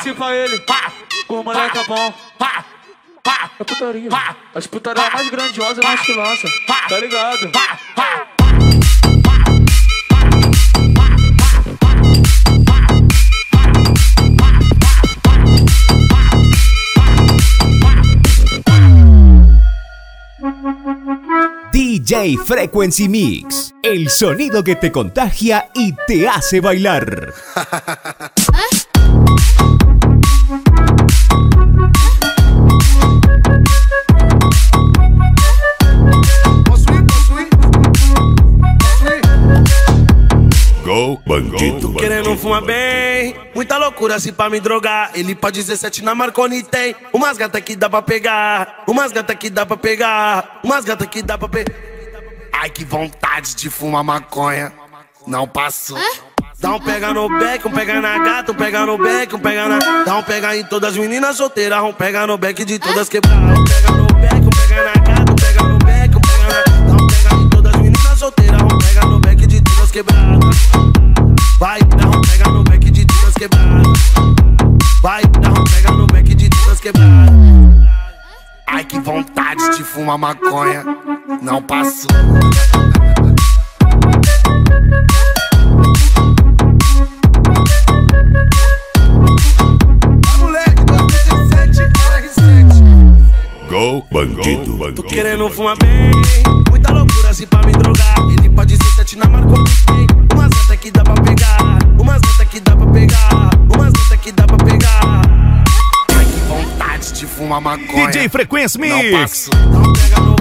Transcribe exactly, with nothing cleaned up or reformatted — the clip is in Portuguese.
chifra ele. O moleque é bom. É putaria. As putarias mais grandiosas nós que lança. Tá ligado? D J Frequency Mix, el sonido que te contagia y te hace bailar. Go, bandido, Querendo fumar bem, muita loucura assim pra me drogar. Ele pode dezessete na Marconi tem umas gatas que dá pra pegar, umas gatas que dá pra pegar, umas gatas que dá pra pegar. Ai, que vontade de fumar maconha, não passou. Dá um pega no beck, um pega na gata, um pega no beck, um pega na... Dá um pega em todas as meninas solteiras, um pega no beck de todas quebradas. Um pega no beck, um pega na gata, um pega no beck, um pega na... Dá um pega em todas as meninas solteiras, um pega no beck de todas quebradas. Vai, dá um pega no beck de todas quebradas. Vai, dá um pega no beck de todas quebradas. Ai, que vontade de fumar maconha, não passou. Go, bandido, bandido. Tô querendo fumar bem, muita loucura assim pra me drogar. Ele pode ser sete na Marconi tem umas gatas que dá pra pegar, umas gatas que dá pra pegar, umas gatas que dá pra pegar. Ai, que vontade de fumar maconha, D J Frequency não Mix. passou. Não pega no